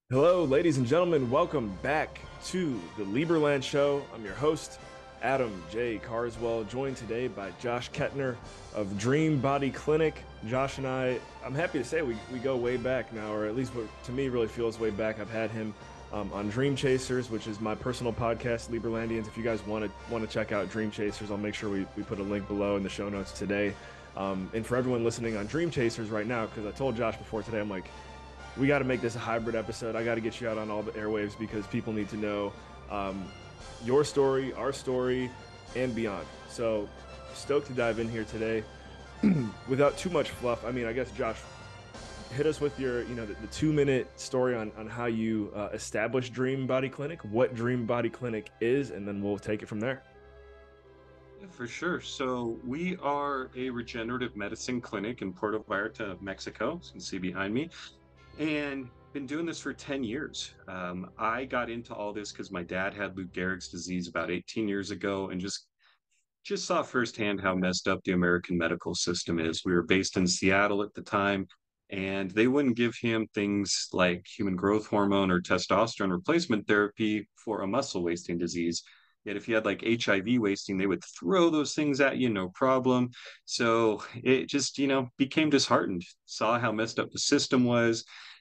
Hello, ladies and gentlemen. Welcome back to the Lieberland Show. I'm your host, Adam J. Carswell, joined today by Josh Kettner of Dream Body Clinic. Josh and I'm happy to say we go way back now, or at least what to me really feels way back. I've had him on Dream Chasers, which is my personal podcast, Lieberlandians. If you guys want to check out Dream Chasers, I'll make sure we put a link below in the show notes today. And for everyone listening on Dream Chasers right now, because I told Josh before today, I'm like, we got to make this a hybrid episode. I got to get you out on all the airwaves because people need to know your story, our story, and beyond. So stoked to dive in here today. Without too much fluff, I mean, I guess, Josh, hit us with your, the 2-minute story on how you established Dream Body Clinic, what Dream Body Clinic is, and then we'll take it from there. Yeah, for sure. So we are a regenerative medicine clinic in Puerto Vallarta, Mexico, as you can see behind me, and been doing this for 10 years. I got into all this because my dad had Lou Gehrig's disease about 18 years ago and just saw firsthand how messed up the American medical system is. We were based in Seattle at the time, and they wouldn't give him things like human growth hormone or testosterone replacement therapy for a muscle wasting disease. Yet if you had like HIV wasting, they would throw those things at you, no problem. So it just, became disheartened, saw how messed up the system was.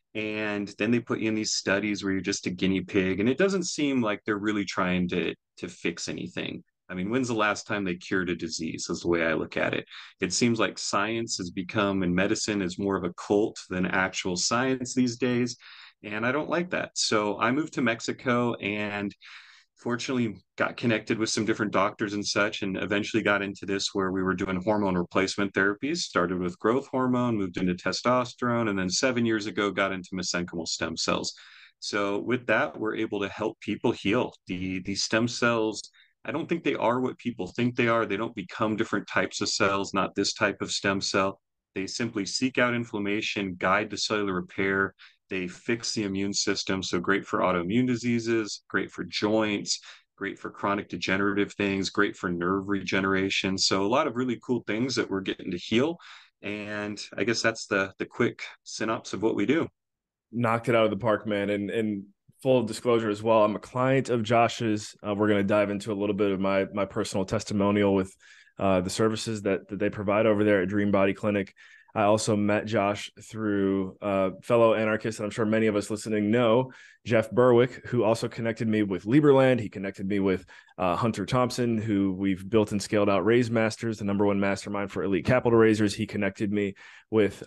And then they put you in these studies where you're just a guinea pig, and it doesn't seem like they're really trying to fix anything. I mean, when's the last time they cured a disease? Is the way I look at it. It seems like science has become, and medicine is more of a cult than actual science these days. And I don't like that. So I moved to Mexico and fortunately got connected with some different doctors and such, and eventually got into this where we were doing hormone replacement therapies. Started with growth hormone, moved into testosterone, and then 7 years ago got into mesenchymal stem cells. So with that, we're able to help people heal. The stem cells, I don't think they are what people think they are. They don't become different types of cells, not this type of stem cell. They simply seek out inflammation, guide the cellular repair. They fix the immune system. So great for autoimmune diseases, great for joints, great for chronic degenerative things, great for nerve regeneration. So a lot of really cool things that we're getting to heal. And I guess that's the quick synopsis of what we do. Knocked it out of the park, man. And full disclosure as well, I'm a client of Josh's. We're going to dive into a little bit of my personal testimonial with the services that they provide over there at Dream Body Clinic. I also met Josh through fellow anarchist, and I'm sure many of us listening know, Jeff Berwick, who also connected me with Lieberland. He connected me with Hunter Thompson, who we've built and scaled out Raise Masters, the #1 mastermind for elite capital raisers. He connected me with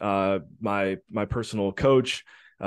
my personal coach,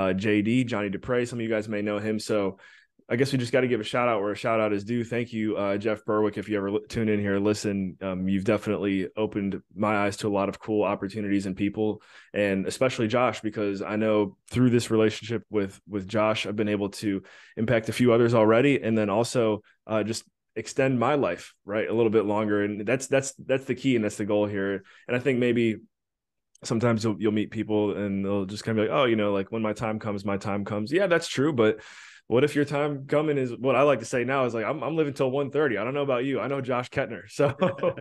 JD, Johnny Dupre. Some of you guys may know him. So I guess we just got to give a shout out where a shout out is due. Thank you, Jeff Berwick. If you ever tune in here, listen, you've definitely opened my eyes to a lot of cool opportunities and people, and especially Josh, because I know through this relationship with Josh, I've been able to impact a few others already, and then also just extend my life right a little bit longer. And that's the key, and that's the goal here. And I think maybe sometimes you'll meet people and they'll just kind of be like, oh, like when my time comes, my time comes. Yeah, that's true. But what if your time coming is what I like to say now is like, I'm living till 1:30. I don't know about you. I know Josh Kettner. So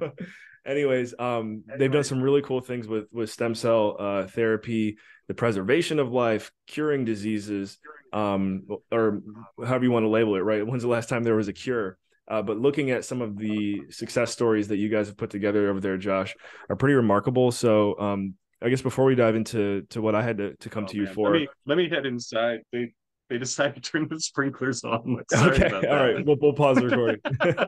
anyways, they've done some really cool things with stem cell therapy, the preservation of life, curing diseases, or however you want to label it, right? When's the last time there was a cure? But looking at some of the success stories that you guys have put together over there, Josh, are pretty remarkable. So I guess before we dive into what I had to come Oh to you man, let for. me head inside. They decided to turn the sprinklers on. Sorry Okay, about all right, that. we'll pause the recording.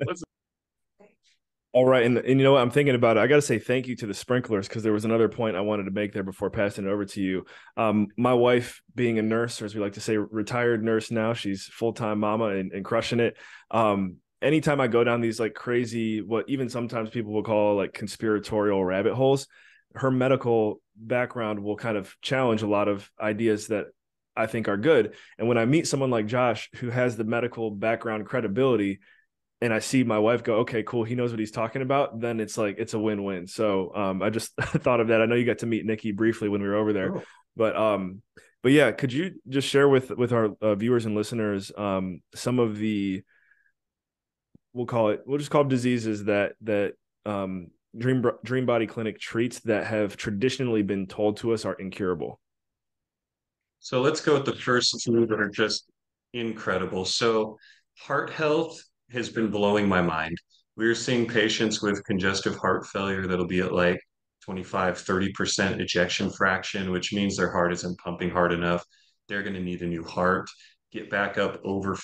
All right, and you know what I'm thinking about it. I got to say thank you to the sprinklers because there was another point I wanted to make there before passing it over to you. My wife, being a nurse, or as we like to say, retired nurse now, she's full-time mama and crushing it. Anytime I go down these like crazy, what even sometimes people will call like conspiratorial rabbit holes, her medical background will kind of challenge a lot of ideas that I think are good. And when I meet someone like Josh, who has the medical background credibility, and I see my wife go, okay, cool, he knows what he's talking about, then it's like it's a win-win. So I just thought of that. I know you got to meet Nikki briefly when we were over there, Oh. but yeah, could you just share with our viewers and listeners some of the, we'll just call them diseases that Dream Body Clinic treats that have traditionally been told to us are incurable? So let's go with the first two that are just incredible. So heart health has been blowing my mind. We're seeing patients with congestive heart failure that'll be at like 25, 30% ejection fraction, which means their heart isn't pumping hard enough. They're going to need a new heart, get back up over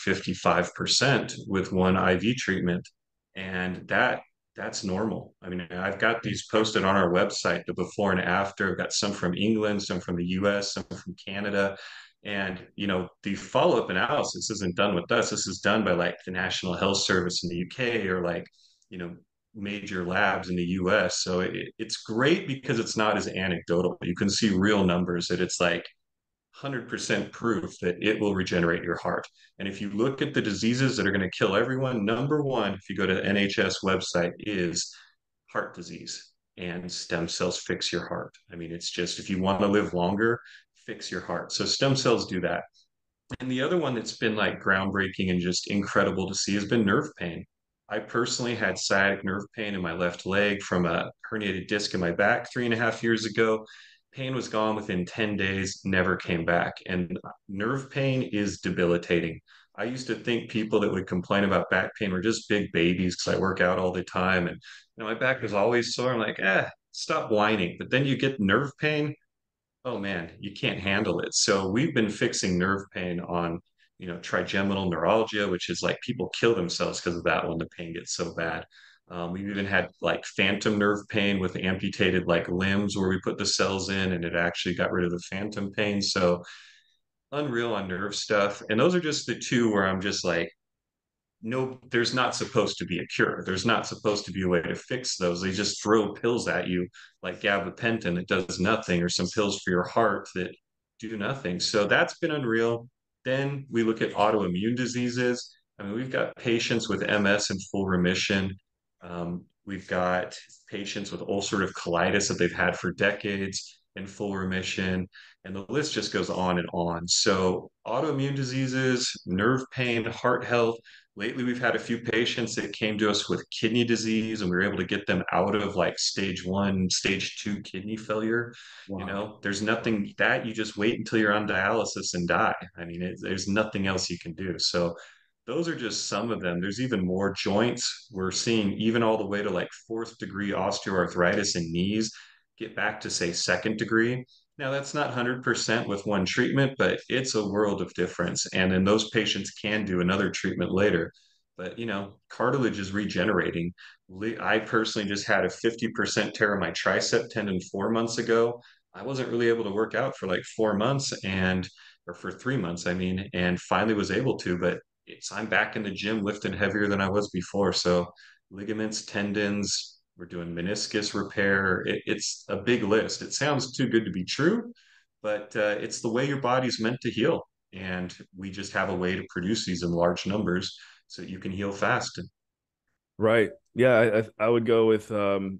55% with one IV treatment. And that's normal. I mean, I've got these posted on our website, the before and after. I've got some from England, some from the US, some from Canada. And, the follow-up analysis isn't done with us. This is done by like the National Health Service in the UK or like, you know, major labs in the US. So it's great because it's not as anecdotal. You can see real numbers that it's like 100% proof that it will regenerate your heart. And if you look at the diseases that are going to kill everyone, number one, if you go to the NHS website, is heart disease, and stem cells fix your heart. I mean, it's just if you want to live longer, fix your heart. So stem cells do that. And the other one that's been like groundbreaking and just incredible to see has been nerve pain. I personally had sciatic nerve pain in my left leg from a herniated disc in my back 3.5 years ago. Pain was gone within 10 days, never came back. And nerve pain is debilitating. I used to think people that would complain about back pain were just big babies because I work out all the time. And my back was always sore. I'm like, stop whining. But then you get nerve pain, oh man, you can't handle it. So we've been fixing nerve pain on, trigeminal neuralgia, which is like people kill themselves because of that when the pain gets so bad. We've even had like phantom nerve pain with amputated like limbs where we put the cells in and it actually got rid of the phantom pain. So unreal on nerve stuff. And those are just the two where I'm just like, no, there's not supposed to be a cure. There's not supposed to be a way to fix those. They just throw pills at you like gabapentin that does nothing, or some pills for your heart that do nothing. So that's been unreal. Then we look at autoimmune diseases. I mean, we've got patients with MS in full remission. We've got patients with ulcerative colitis that they've had for decades in full remission. And the list just goes on and on. So, autoimmune diseases, nerve pain, heart health. Lately, we've had a few patients that came to us with kidney disease, and we were able to get them out of like stage one, stage two kidney failure. Wow. There's nothing that you just wait until you're on dialysis and die. I mean, there's nothing else you can do. So, those are just some of them. There's even more joints. We're seeing even all the way to like fourth degree osteoarthritis in knees get back to, say, second degree. Now, that's not 100% with one treatment, but it's a world of difference. And then those patients can do another treatment later. But, cartilage is regenerating. I personally just had a 50% tear of my tricep tendon 4 months ago. I wasn't really able to work out for like 4 months or for 3 months, I mean, and finally was able to. But I'm back in the gym lifting heavier than I was before. So ligaments, tendons, we're doing meniscus repair. It's a big list. It sounds too good to be true, but it's the way your body's meant to heal. And we just have a way to produce these in large numbers so that you can heal fast. Right. Yeah, I would go with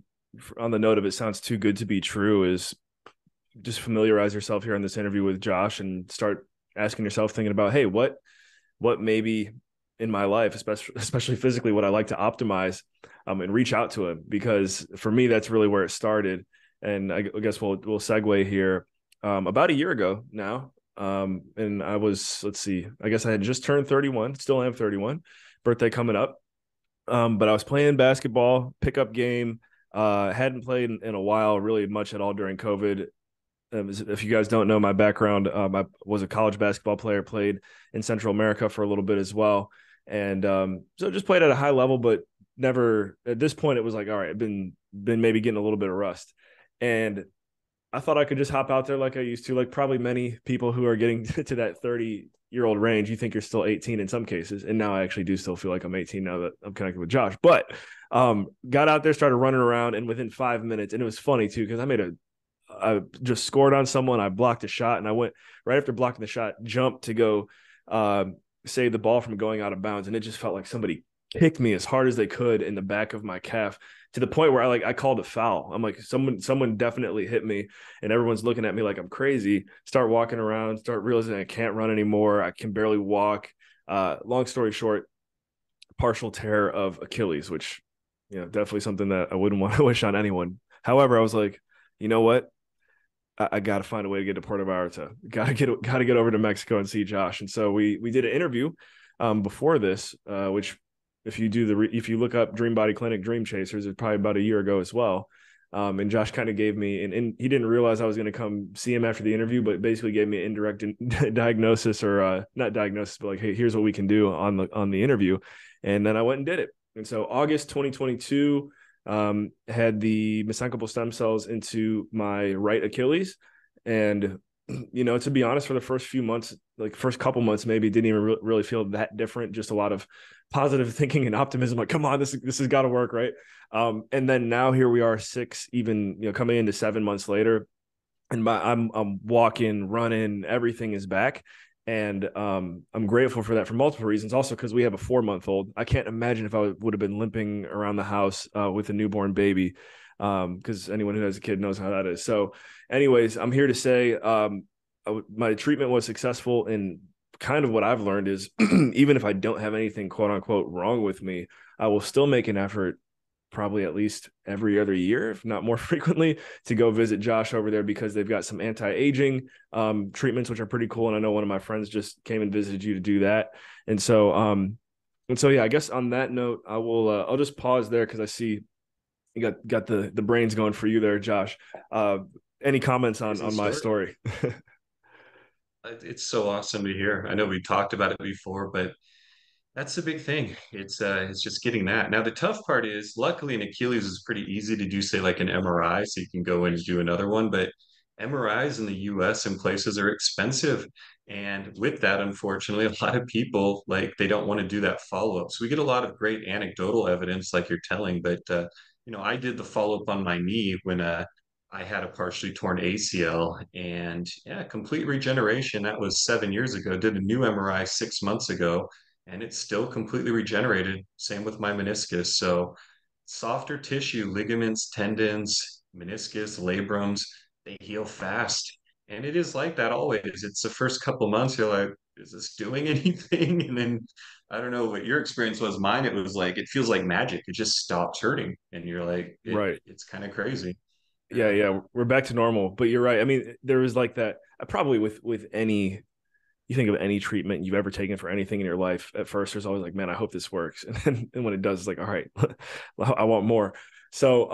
on the note of it sounds too good to be true is just familiarize yourself here in this interview with Josh and start asking yourself, thinking about, hey, what maybe in my life, especially physically, what I like to optimize, and reach out to him, because for me that's really where it started. And I guess we'll segue here. About a year ago now, and I was, let's see, I guess I had just turned 31, still am 31, birthday coming up. But I was playing basketball, pickup game. Hadn't played in a while, really much at all during COVID. If you guys don't know my background, I was a college basketball player, played in Central America for a little bit as well. And so just played at a high level, but never at this point, it was like, all right, I've been maybe getting a little bit of rust. And I thought I could just hop out there like I used to, like probably many people who are getting to that 30-year-old range. You think you're still 18 in some cases. And now I actually do still feel like I'm 18 now that I'm connected with Josh. But got out there, started running around, and within 5 minutes, and it was funny too, because I just scored on someone. I blocked a shot, and I went right after blocking the shot, jumped to go save the ball from going out of bounds. And it just felt like somebody kicked me as hard as they could in the back of my calf, to the point where I called a foul. I'm like, someone definitely hit me, and everyone's looking at me like I'm crazy. Start walking around, start realizing I can't run anymore. I can barely walk. Long story short, partial tear of Achilles, which, definitely something that I wouldn't want to wish on anyone. However, I was like, you know what? I got to find a way to get to Puerto Vallarta. Got to get over to Mexico and see Josh. And so we did an interview before this, which if you do if you look up Dream Body Clinic Dream Chasers, it's probably about a year ago as well. And Josh kind of gave me, and he didn't realize I was going to come see him after the interview, but basically gave me an indirect diagnosis, or not diagnosis, but like, hey, here's what we can do on the interview. And then I went and did it. And so August 2022, had the mesenchymal stem cells into my right Achilles. And, to be honest, for the first few months, like first couple months, maybe didn't even really feel that different. Just a lot of positive thinking and optimism. Like, come on, this has got to work. Right. And then now here we are coming into 7 months later, and I'm walking, running, everything is back. And I'm grateful for that for multiple reasons. Also, because we have a 4-month-old. I can't imagine if I would have been limping around the house with a newborn baby, because anyone who has a kid knows how that is. So anyways, I'm here to say my treatment was successful. And kind of what I've learned is even if I don't have anything quote unquote wrong with me, I will still make an effort, probably at least every other year, if not more frequently, to go visit Josh over there, because they've got some anti-aging treatments, which are pretty cool. And I know one of my friends just came and visited you to do that. And so, yeah, I guess on that note, I'll just pause there, because I see you got the brains going for you there, Josh. Any comments on my story? It's so awesome to hear. I know we talked about it before, but that's the big thing. It's just getting that. Now the tough part is, luckily in Achilles is pretty easy to do, say like an MRI, so you can go in and do another one. But MRIs in the US and places are expensive. And with that, unfortunately, a lot of people like they don't want to do that follow-up. So we get a lot of great anecdotal evidence like you're telling, but I did the follow-up on my knee when I had a partially torn ACL, and yeah, complete regeneration. That was 7 years ago. Did a new MRI 6 months ago, and it's still completely regenerated. Same with my meniscus. So softer tissue, ligaments, tendons, meniscus, labrums, they heal fast. And it is like that always. It's the first couple months, you're like, is this doing anything? And then I don't know what your experience was. Mine, it was like, it feels like magic. It just stops hurting. And you're like, Right. it's kind of crazy. Yeah, Yeah. yeah, we're back to normal. But you're right. I mean, there was like that. Probably with any, you think of any treatment you've ever taken for anything in your life, at first there's always like, man, I hope this works. And then and when it does, it's like, all right, I want more. So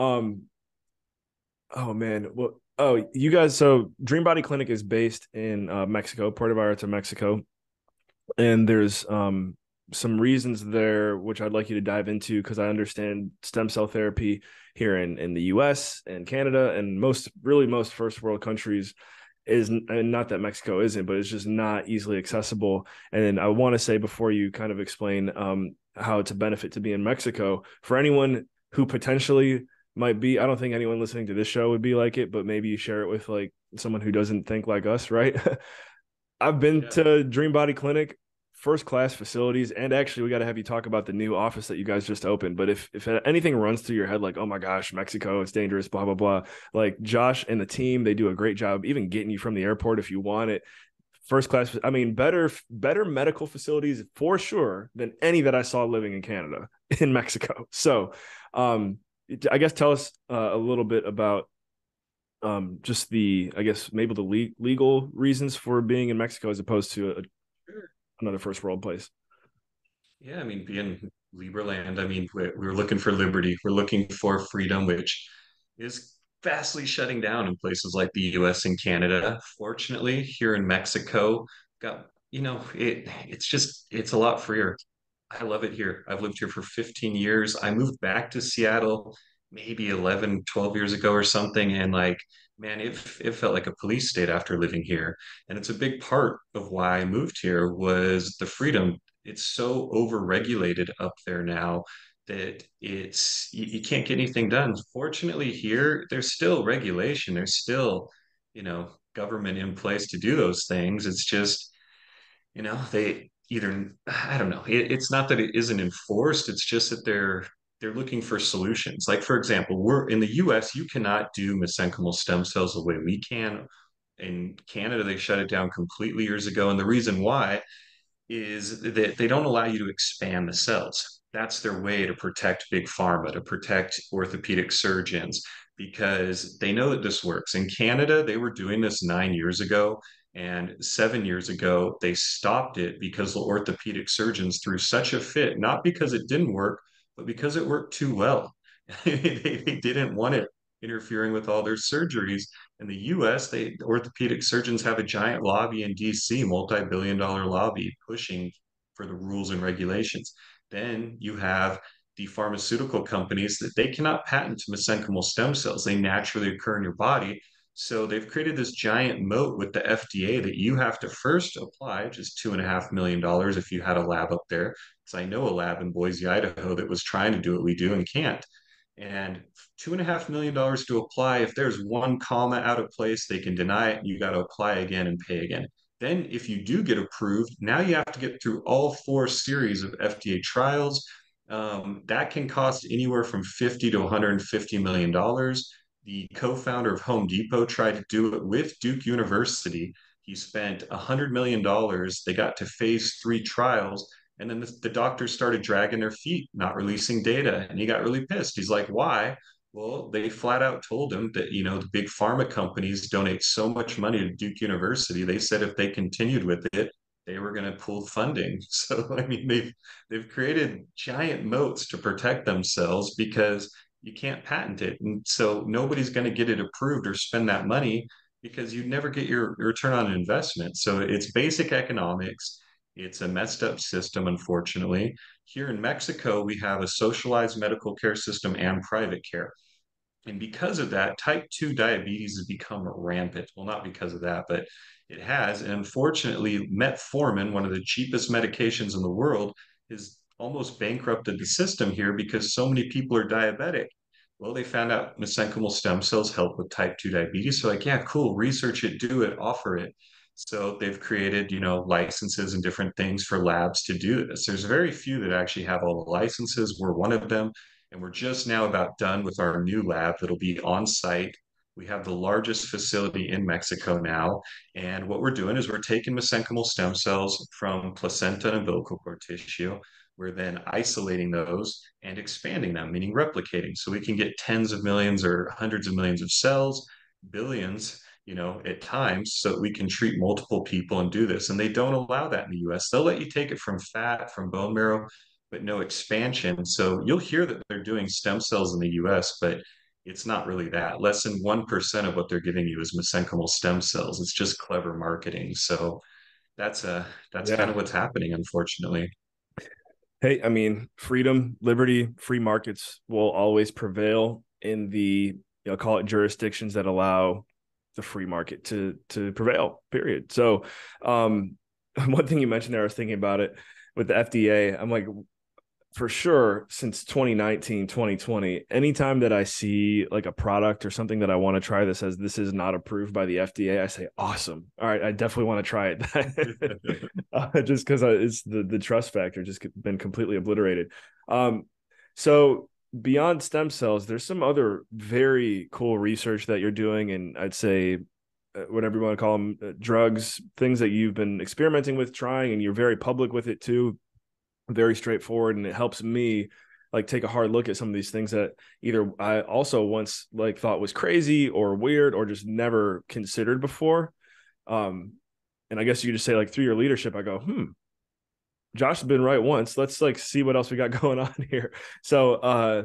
oh man, well, oh, you guys, so Dream Body Clinic is based in Mexico, Puerto Vallarta, Mexico. And there's some reasons there which I'd like you to dive into, because I understand stem cell therapy here in the US and Canada and most first world countries is, and not that Mexico isn't, but it's just not easily accessible. And then I want to say, before you kind of explain how it's a benefit to be in Mexico, for anyone who potentially might be, I don't think anyone listening to this show would be like it, but maybe you share it with like someone who doesn't think like us, right? I've been Yeah. to Dream Body Clinic, first class facilities, and actually we got to have you talk about the new office that you guys just opened. But if anything runs through your head like, oh my gosh, Mexico, it's dangerous, blah blah blah, like Josh and the team, they do a great job even getting you from the airport if you want it. First class, I mean, better medical facilities for sure than any that I saw living in Canada, in Mexico. So, I guess tell us a little bit about just I guess maybe the legal reasons for being in Mexico as opposed to Sure. another first world place. Yeah, I mean, being Liberland, I mean, we're looking for liberty. We're looking for freedom, which is vastly shutting down in places like the US and Canada. Fortunately, here in Mexico, it's a lot freer. I love it here. I've lived here for 15 years. I moved back to Seattle maybe 11, 12 years ago or something. And like, man, it felt like a police state after living here. And it's a big part of why I moved here was the freedom. It's so overregulated up there now that you can't get anything done. Fortunately, here, there's still regulation. There's still, government in place to do those things. It's just, they either, I don't know, it's not that it isn't enforced, it's just that they're looking for solutions. Like for example, we're in the US, you cannot do mesenchymal stem cells the way we can. In Canada, they shut it down completely years ago, and the reason why is that they don't allow you to expand the cells. That's their way to protect big pharma, to protect orthopedic surgeons. because they know that this works. In Canada, they were doing this 9 years ago. And 7 years ago, they stopped it because the orthopedic surgeons threw such a fit, not because it didn't work, but because it worked too well. They didn't want it interfering with all their surgeries. In the US, orthopedic surgeons have a giant lobby in DC, multi-billion-dollar lobby pushing for the rules and regulations. Then you have the pharmaceutical companies that they cannot patent mesenchymal stem cells. They naturally occur in your body. So they've created this giant moat with the FDA that you have to first apply, just $2.5 million if you had a lab up there. Because I know a lab in Boise, Idaho that was trying to do what we do and can't. And $2.5 million to apply. If there's one comma out of place, they can deny it. You got to apply again and pay again. Then, if you do get approved, now you have to get through all four series of FDA trials. That can cost anywhere from 50 to $150 million. The co-founder of Home Depot tried to do it with Duke University. He spent $100 million. They got to phase 3 trials, and then the doctors started dragging their feet, not releasing data. And he got really pissed. He's like, why? Well, they flat out told him that, the big pharma companies donate so much money to Duke University. They said if they continued with it, they were going to pull funding. So, I mean, they've created giant moats to protect themselves because you can't patent it. And so nobody's going to get it approved or spend that money because you never get your return on investment. So it's basic economics. It's a messed up system, unfortunately. Here in Mexico, we have a socialized medical care system and private care. And because of that, type 2 diabetes has become rampant. Well, not because of that, but it has. And unfortunately, metformin, one of the cheapest medications in the world, has almost bankrupted the system here because so many people are diabetic. Well, they found out mesenchymal stem cells help with type 2 diabetes. So, like, yeah, cool, research it, do it, offer it. So they've created, licenses and different things for labs to do this. There's very few that actually have all the licenses. We're one of them. And we're just now about done with our new lab that'll be on site. We have the largest facility in Mexico now. And what we're doing is we're taking mesenchymal stem cells from placenta and umbilical cord tissue. We're then isolating those and expanding them, meaning replicating. So we can get tens of millions or hundreds of millions of cells, billions, at times, so that we can treat multiple people and do this. And they don't allow that in the US. They'll let you take it from fat, from bone marrow, but no expansion. So you'll hear that they're doing stem cells in the US, but it's not really that. Less than 1% of what they're giving you is mesenchymal stem cells. It's just clever marketing. So that's kind Yeah. of what's happening, unfortunately. Hey, I mean, freedom, liberty, free markets will always prevail in the, call it jurisdictions that allow the free market to prevail, period. So one thing you mentioned there, I was thinking about it with the FDA. I'm like, for sure, since 2019, 2020, anytime that I see like a product or something that I want to try that says this is not approved by the FDA, I say, awesome. All right, I definitely want to try it. Just because it's the trust factor just been completely obliterated. So beyond stem cells, there's some other very cool research that you're doing, and I'd say whatever you want to call them, drugs, things that you've been experimenting with, trying, and you're very public with it too. Very straightforward, and it helps me like take a hard look at some of these things that either I also once like thought was crazy or weird or just never considered before. And I guess you just say like through your leadership, I go, Josh has been right once. Let's like see what else we got going on here. So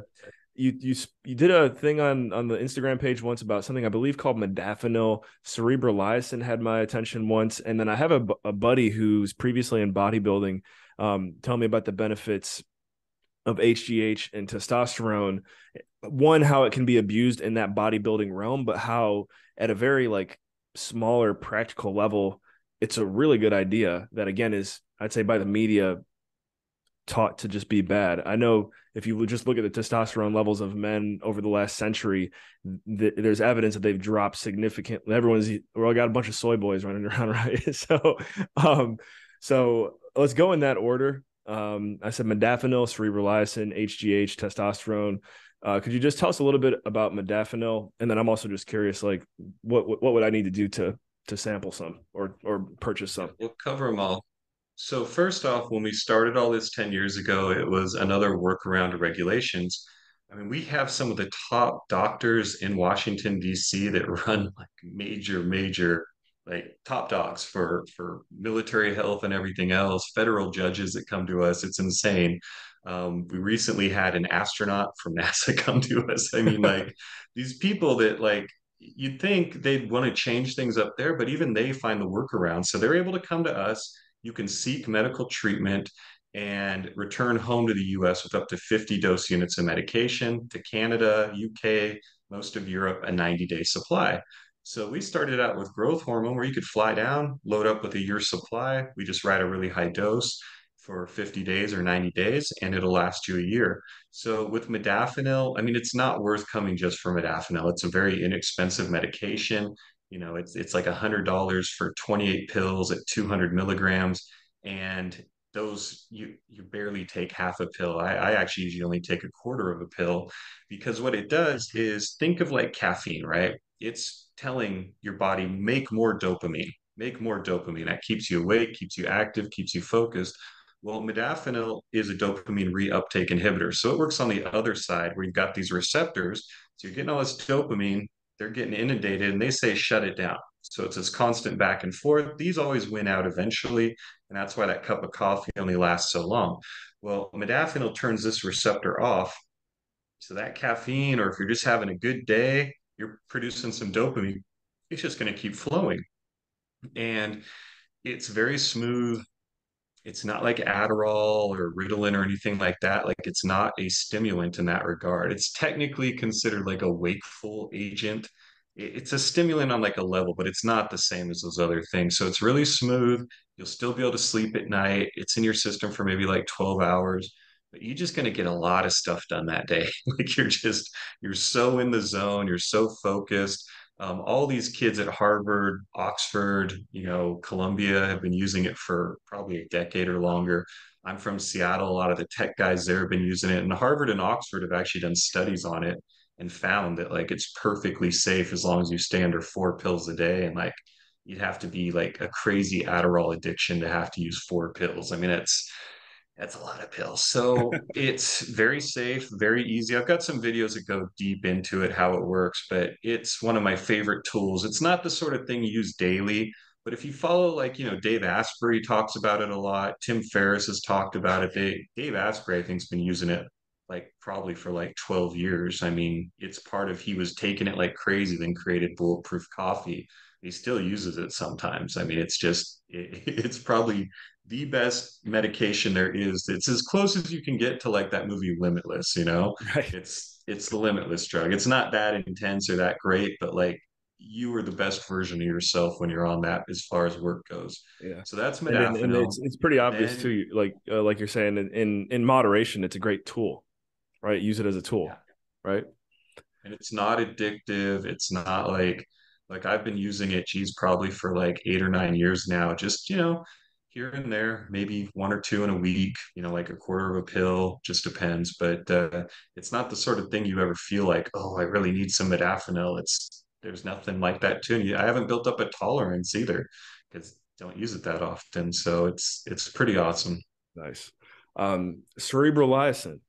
you did a thing on the Instagram page once about something I believe called modafinil. Cerebral lysin had my attention once, and then I have a buddy who's previously in bodybuilding tell me about the benefits of HGH and testosterone. One, how it can be abused in that bodybuilding realm, but how at a very like smaller practical level, it's a really good idea that again is, I'd say, by the media taught to just be bad. I know if you would just look at the testosterone levels of men over the last century, there's evidence that they've dropped significantly. We all got a bunch of soy boys running around, right? So let's go in that order. I said modafinil, cerebral lysin, HGH, testosterone. Could you just tell us a little bit about modafinil? And then I'm also just curious, like, what would I need to do to sample some or purchase some? We'll cover them all. So first off, when we started all this 10 years ago, it was another workaround to regulations. I mean, we have some of the top doctors in Washington, D.C. that run like major, like top dogs for military health and everything else, federal judges that come to us. It's insane. We recently had an astronaut from NASA come to us. I mean, like these people that like you'd think they'd want to change things up there, but even they find the workaround. So they're able to come to us. You can seek medical treatment and return home to the US with up to 50 dose units of medication, to Canada, UK, most of Europe, a 90-day supply. So we started out with growth hormone where you could fly down, load up with a year's supply. We just write a really high dose for 50 days or 90 days, and it'll last you a year. So with modafinil, I mean, it's not worth coming just for modafinil. It's a very inexpensive medication. You know, it's like $100 for 28 pills at 200 milligrams. And those you barely take half a pill. I actually usually only take a quarter of a pill because what it does is think of like caffeine, right? It's telling your body make more dopamine. That keeps you awake, keeps you active, keeps you focused. Well, modafinil is a dopamine reuptake inhibitor. So it works on the other side where you've got these receptors. So you're getting all this dopamine, they're getting inundated, and they say shut it down. So it's this constant back and forth. These always win out eventually. And that's why that cup of coffee only lasts so long. Well, modafinil turns this receptor off. So that caffeine, or if you're just having a good day, you're producing some dopamine, it's just going to keep flowing. And it's very smooth. It's not like Adderall or Ritalin or anything like that. Like it's not a stimulant in that regard. It's technically considered like a wakeful agent. It's a stimulant on like a level, but it's not the same as those other things. So it's really smooth. You'll still be able to sleep at night. It's in your system for maybe like 12 hours, but you're just going to get a lot of stuff done that day. Like you're so in the zone, you're so focused. All these kids at Harvard, Oxford, you know, Columbia have been using it for probably a decade or longer. I'm from Seattle. A lot of the tech guys there have been using it, and Harvard and Oxford have actually done studies on it and found that like it's perfectly safe as long as you stay under 4 pills a day. And like you'd have to be like a crazy Adderall addiction to have to use 4 pills. I mean, that's a lot of pills. So it's very safe, very easy. I've got some videos that go deep into it, how it works, but it's one of my favorite tools. It's not the sort of thing you use daily, but if you follow, like, you know, Dave Asprey talks about it a lot. Tim Ferriss has talked about it. Dave Asprey, I think, has been using it like probably for like 12 years. I mean, it's part of he was taking it like crazy, then created Bulletproof Coffee. He still uses it sometimes. I mean, it's probably the best medication there is. It's as close as you can get to like that movie Limitless, you know? Right. It's the limitless drug. It's not that intense or that great, but like you are the best version of yourself when you're on that as far as work goes. Yeah. So that's And modafinil. it's pretty obvious Then too, like you're saying, in moderation, it's a great tool, right? Use it as a yeah, tool, right? and it's not addictive. It's not like I've been using it, geez, probably for like 8 or 9 years now. Just, you know, here and there, maybe one or two in a week, you know, like a quarter of a pill, just depends. But it's not the sort of thing you ever feel like, oh, I really need some modafinil. There's nothing like that to me. I haven't built up a tolerance either because don't use it that often. So it's pretty awesome. Nice. Cerebral lysin.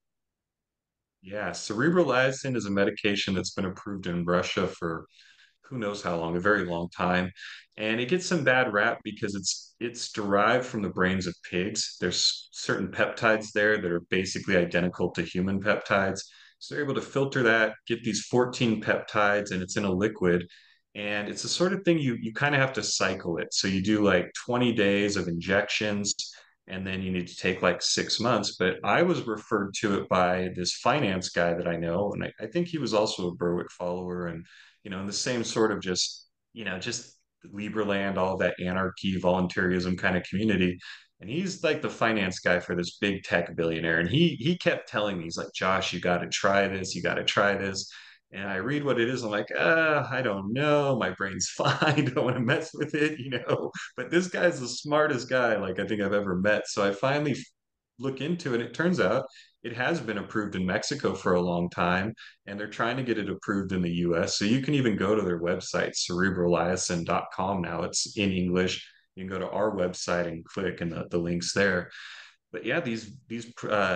Yeah, cerebral lysin is a medication that's been approved in Russia for who knows how long, a very long time. And it gets some bad rap because it's derived from the brains of pigs. There's certain peptides there that are basically identical to human peptides. So they're able to filter that, get these 14 peptides, and it's in a liquid. And it's the sort of thing you kind of have to cycle it. So you do like 20 days of injections, and then you need to take like 6 months. But I was referred to it by this finance guy that I know, and I think he was also a Berwick follower, and you know, in the same sort of just, you know, just Liberland, all that anarchy, voluntarism kind of community. And he's like the finance guy for this big tech billionaire. And he kept telling me, he's like, Josh, you got to try this. You got to try this. And I read what it is. I'm like, I don't know. My brain's fine. Don't want to mess with it, you know. But this guy's the smartest guy, like I think I've ever met. So I finally look into it. It turns out it has been approved in Mexico for a long time, and they're trying to get it approved in the US. So you can even go to their website, cerebrallysin.com now. It's in English. You can go to our website and click, and the links there. But yeah, these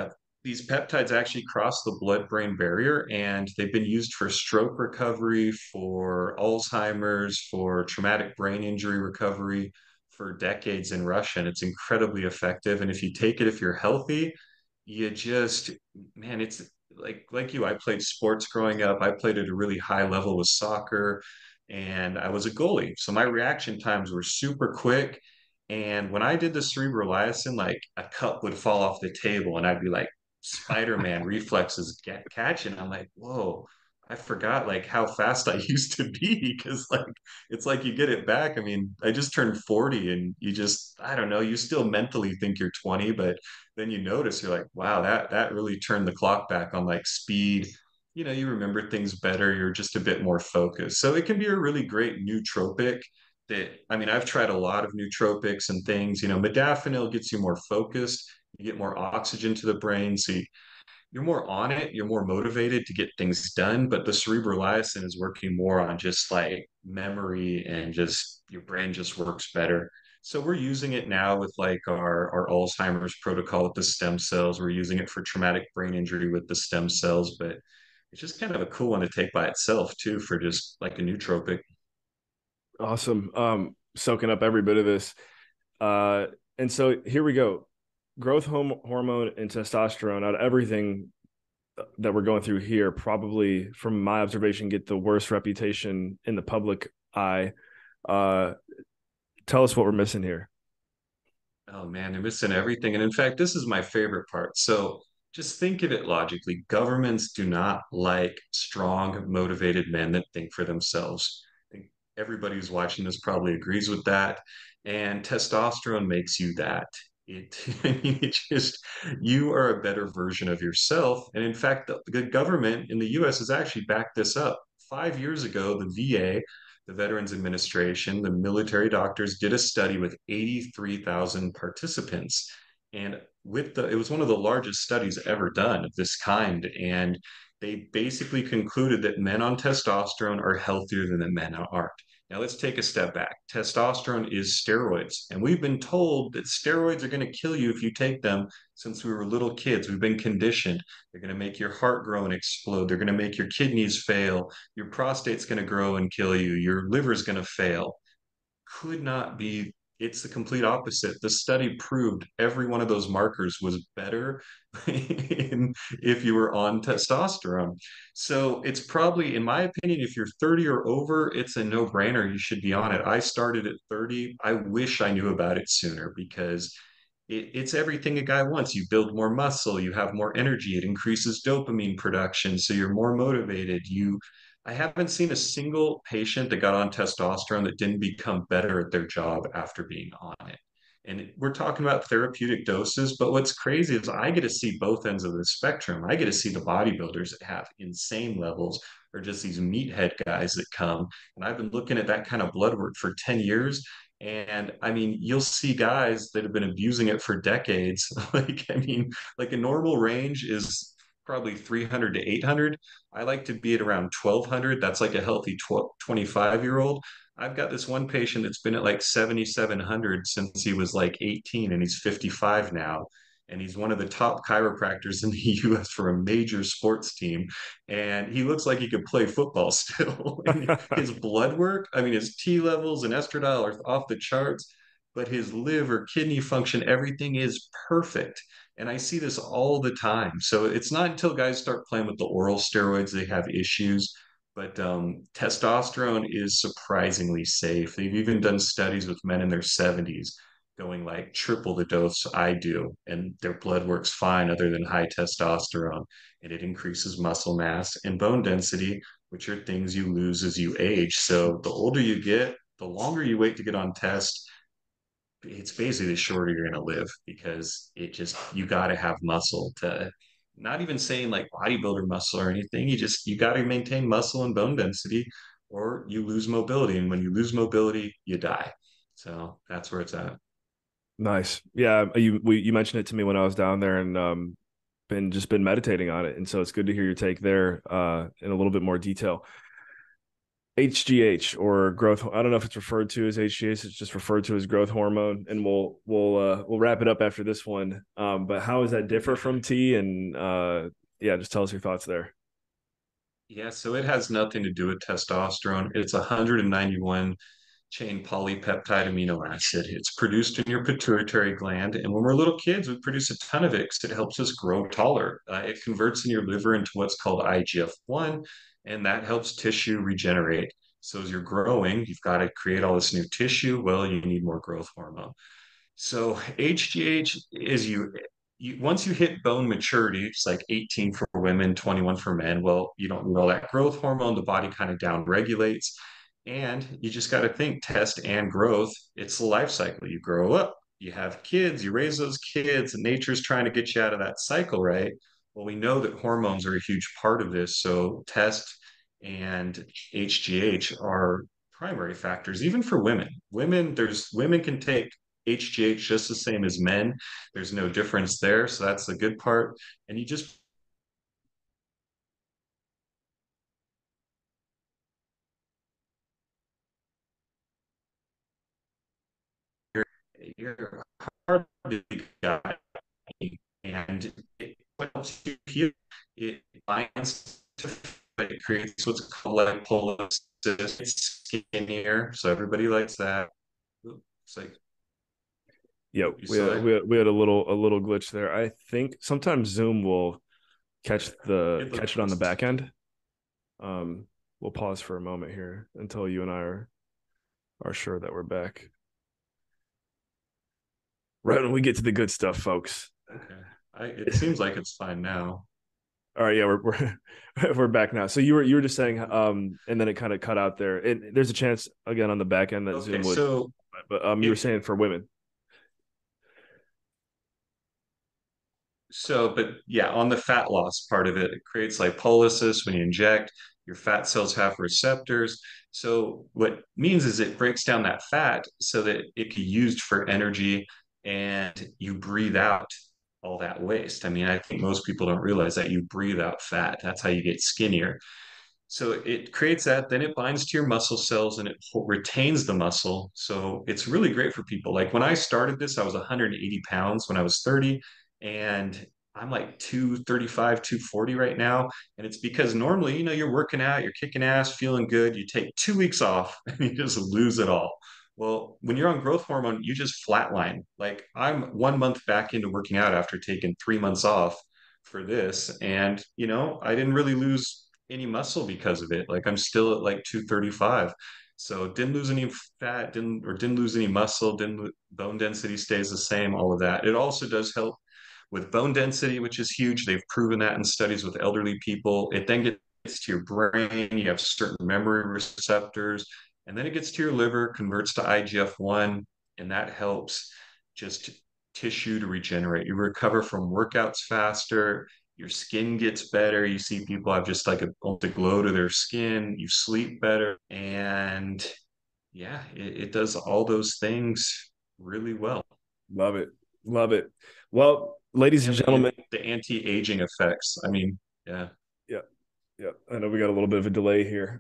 these peptides actually cross the blood-brain barrier, and they've been used for stroke recovery, for Alzheimer's, for traumatic brain injury recovery for decades in Russia. And it's incredibly effective. And if you take it, if you're healthy, you just, man, it's like you. I played sports growing up. I played at a really high level with soccer, and I was a goalie. So my reaction times were super quick. And when I did the cerebral lysin, like a cup would fall off the table, and I'd be like, Spider-Man reflexes get catching. I'm like, whoa, I forgot like how fast I used to be because like it's like you get it back. I mean, I just turned 40 and you just, I don't know, you still mentally think you're 20, but then you notice you're like, wow, that really turned the clock back on like speed. You know, you remember things better, you're just a bit more focused. So it can be a really great nootropic that I mean, I've tried a lot of nootropics and things. You know, modafinil gets you more focused, you get more oxygen to the brain, so you're more on it, you're more motivated to get things done. But the cerebral lysin is working more on just like memory and just your brain just works better. So we're using it now with like our Alzheimer's protocol with the stem cells. We're using it for traumatic brain injury with the stem cells, but it's just kind of a cool one to take by itself too for just like a nootropic. Awesome. Soaking up every bit of this. Uh, and so here we go. Hormone and testosterone out of everything that we're going through here, probably from my observation, get the worst reputation in the public eye. Uh, Tell us what we're missing here. Oh man, they're missing everything. And in fact, this is my favorite part. So just think of it logically. Governments do not like strong, motivated men that think for themselves. I think everybody who's watching this probably agrees with that. And testosterone makes you that. It, I mean, it just, you are a better version of yourself. And in fact, the government in the US has actually backed this up. 5 years ago, the VA, the Veterans Administration, the military doctors did a study with 83,000 participants. And it was one of the largest studies ever done of this kind. And they basically concluded that men on testosterone are healthier than the men aren't. Now let's take a step back. Testosterone is steroids, and we've been told that steroids are going to kill you if you take them since we were little kids. We've been conditioned. They're going to make your heart grow and explode. They're going to make your kidneys fail. Your prostate's going to grow and kill you. Your liver's going to fail. Could not be. It's the complete opposite. The study proved every one of those markers was better if you were on testosterone. So it's probably, in my opinion, if you're 30 or over, it's a no-brainer. You should be on it. I started at 30. I wish I knew about it sooner because it's everything a guy wants. You build more muscle, you have more energy, it increases dopamine production, so you're more motivated. I haven't seen a single patient that got on testosterone that didn't become better at their job after being on it. And we're talking about therapeutic doses, but what's crazy is I get to see both ends of the spectrum. I get to see the bodybuilders that have insane levels or just these meathead guys that come. And I've been looking at that kind of blood work for 10 years. And I mean, you'll see guys that have been abusing it for decades. Like, I mean, like a normal range is probably 300 to 800. I like to be at around 1200. That's like a healthy 25-year-old. I've got this one patient that's been at like 7,700 since he was like 18 and he's 55 now. And he's one of the top chiropractors in the US for a major sports team. And he looks like he could play football still. And his blood work, I mean, his T levels and estradiol are off the charts, but his liver, kidney function, everything is perfect. And I see this all the time. So it's not until guys start playing with the oral steroids they have issues. But testosterone is surprisingly safe. They've even done studies with men in their 70s going like triple the dose I do, and their blood works fine other than high testosterone. And it increases muscle mass and bone density, which are things you lose as you age. So the older you get, the longer you wait to get on test, it's basically the shorter you're going to live because you got to have muscle to, not even saying like bodybuilder muscle or anything. You got to maintain muscle and bone density or you lose mobility. And when you lose mobility, you die. So that's where it's at. Nice. Yeah, you mentioned it to me when I was down there, and been meditating on it, and so it's good to hear your take there in a little bit more detail. HGH, or growth. I don't know if it's referred to as HGH. It's just referred to as growth hormone, and we'll wrap it up after this one. But how does that differ from T? And yeah, just tell us your thoughts there. Yeah, so it has nothing to do with testosterone. It's a 191 chain polypeptide amino acid. It's produced in your pituitary gland. And when we're little kids, we produce a ton of it because it helps us grow taller. It converts in your liver into what's called IGF-1, and that helps tissue regenerate. So as you're growing, you've got to create all this new tissue. Well, you need more growth hormone. So HGH is you once you hit bone maturity, it's like 18 for women, 21 for men. Well, you don't need all that growth hormone. The body kind of down regulates. And you just got to think test and growth. It's the life cycle. You grow up, you have kids, you raise those kids, and nature's trying to get you out of that cycle, right? Well, we know that hormones are a huge part of this. So test and HGH are primary factors, even for women. Women can take HGH just the same as men. There's no difference there. So that's the good part. And you just you're hard to guy, and it helps you heal. It binds to it creates what's called lipolysis. It's skinnier, so everybody likes that. It's like Yeah, you we saw had, that. we had a little glitch there. I think sometimes Zoom will It catch it on the looks back end. We'll pause for a moment here until you and I are sure that we're back. Right when we get to the good stuff, folks. okay. It seems like it's fine now. All right, yeah, we're we're back now. So you were just saying, and then it kind of cut out there. There's a chance again on the back end that Okay, Zoom would, so but you were it saying for women. but yeah, on the fat loss part of it, it creates lipolysis when you inject. Your fat cells have receptors. So what means is it breaks down that fat so that it can be used for energy and you breathe out all that waste. I mean, I think most people don't realize that you breathe out fat. That's how you get skinnier. So it creates that, then it binds to your muscle cells and it retains the muscle. So it's really great for people. Like when I started this, I was 180 pounds when I was 30, and I'm like 235, 240 right now. And it's because normally, you're working out, you're kicking ass, feeling good. You take 2 weeks off and you just lose it all. Well, when you're on growth hormone, you just flatline. Like I'm 1 month back into working out after taking 3 months off for this. And, I didn't really lose any muscle because of it. Like I'm still at like 235. So didn't lose any fat, didn't lose any muscle, didn't bone density stays the same, all of that. It also does help with bone density, which is huge. They've proven that in studies with elderly people. It then gets to your brain, you have certain memory receptors, and then it gets to your liver, converts to IGF-1, and that helps just tissue to regenerate. You recover from workouts faster, your skin gets better. You see people have just like almost a glow to their skin. You sleep better. And yeah, it does all those things really well. Love it, love it. Well, ladies and And gentlemen, the anti-aging effects. I mean, yeah. yeah, yeah. I know we got a little bit of a delay here.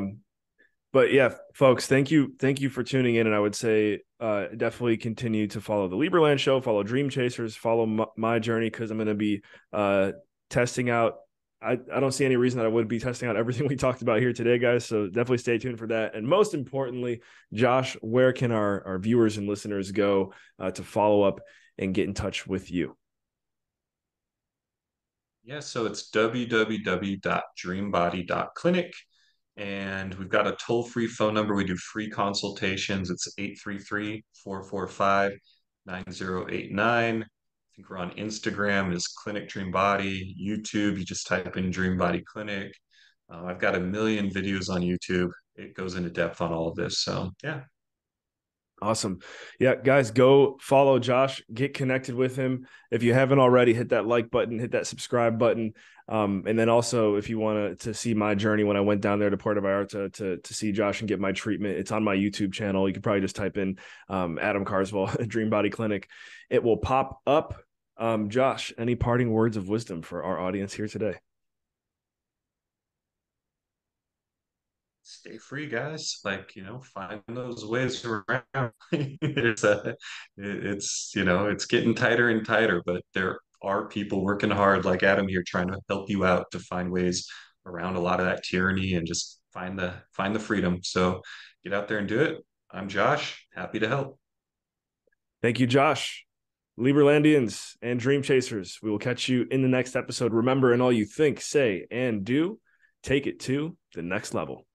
But yeah, folks, thank you for tuning in. And I would say definitely continue to follow the Lieberland Show, follow Dream Chasers, follow my journey, because I'm going to be testing out. I don't see any reason that I would be testing out everything we talked about here today, guys. So definitely stay tuned for that. And most importantly, Josh, where can our viewers and listeners go to follow up and get in touch with you? Yeah, so it's www.dreambody.clinic. And we've got a toll-free phone number. We do free consultations. It's 833-445-9089. I think we're on Instagram is Clinic Dream Body. YouTube, you just type in Dream Body Clinic. I've got a million videos on YouTube. It goes into depth on all of this. So yeah. Awesome. Yeah, guys, go follow Josh, get connected with him. If you haven't already, hit that like button, hit that subscribe button. And then also, if you want to see my journey when I went down there to Puerto Vallarta to see Josh and get my treatment, it's on my YouTube channel. You could probably just type in Adam Carswell, Dream Body Clinic. It will pop up. Josh, any parting words of wisdom for our audience here today? stay free, guys. Like, find those ways around. It's getting tighter and tighter, but there are people working hard like Adam here trying to help you out to find ways around a lot of that tyranny and just find the freedom. So get out there and do it. I'm Josh, happy to help. Thank you, Josh. Liberlandians and Dream Chasers, we will catch you in the next episode. Remember, in all you think, say, and do, take it to the next level.